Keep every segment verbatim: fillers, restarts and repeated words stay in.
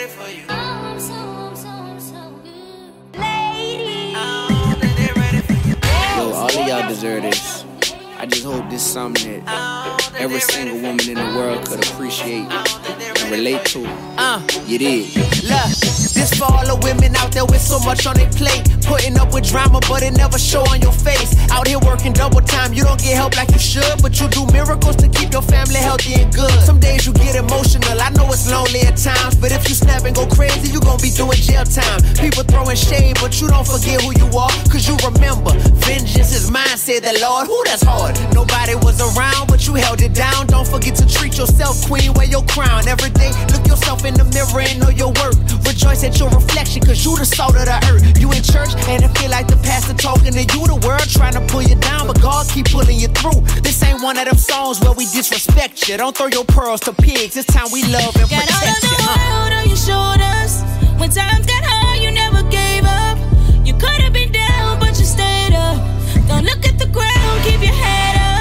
ready for you. Oh, I'm so, I'm so, I'm so good. Ladies. I don't think they're ready for you. Yo, all of y'all deserve this. I just hope this is something that every single woman in the world could appreciate and relate to. Uh, you did. Look, this for all the women out there with so much on their plate. Putting up with drama, but it never show on your face. Out here working double time, you don't get help like you should, but you do miracles to keep your family healthy and good. Some days you get emotional, I know it's lonely at times, but if you snap and go crazy, you gon' be doing jail time. People throwing shade, but you don't forget who you are, cause you remember, vengeance is mine, said the Lord. Who that's hard? Nobody was around, but you held it down. Don't forget to treat yourself, queen, wear your crown. Every day, look yourself in the mirror and know your worth. Rejoice at your reflection, cause you the salt of the earth. You in church, and it feel like the pastor talking to you. The world trying to pull you down, but God keep pulling you through. This ain't one of them songs where we disrespect you. Don't throw your pearls to pigs. This time we love and got protect you. Got all of the world uh. on your shoulders. When times got hard, you never gave up. You could have been down, but you stayed up. Don't look at the ground, keep your head up.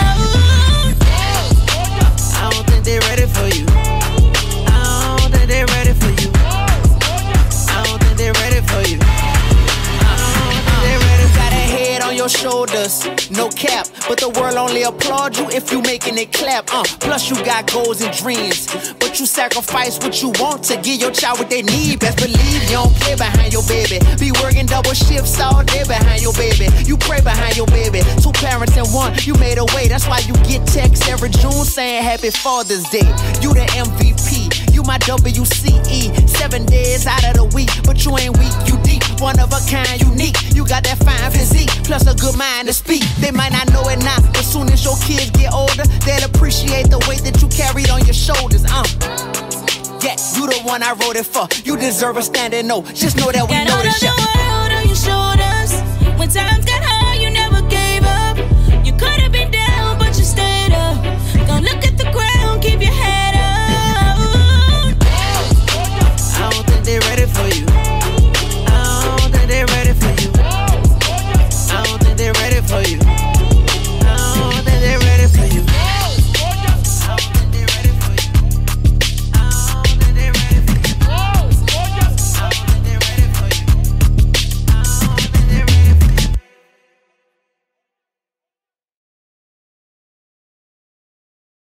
I don't think they're ready for you. I don't think they're ready for you. I don't think they're ready for you. I don't think they're ready for you. Got a head on your shoulders, no cap, but the world only applaud you if you making it clap. Uh, plus you got goals and dreams, but you sacrifice what you want to give your child what they need. Best believe you don't play behind your baby. Be working double shifts all day behind your baby. You pray behind your baby. Two parents in one, you made a way. That's why you get texts every June saying Happy Father's Day. You the M V P, you my W C E. Seven days out of the week, but you ain't weak, you deep. One of a kind, unique. You got that fine physique, plus a good mind to speak. They might not know it now, but soon as your kids get older, they'll appreciate the weight that you carried on your shoulders. Uh. Yeah, you the one I wrote it for. You deserve a standing no. Just know that we got know all this of shit. The world on your shoulders. When times got hard,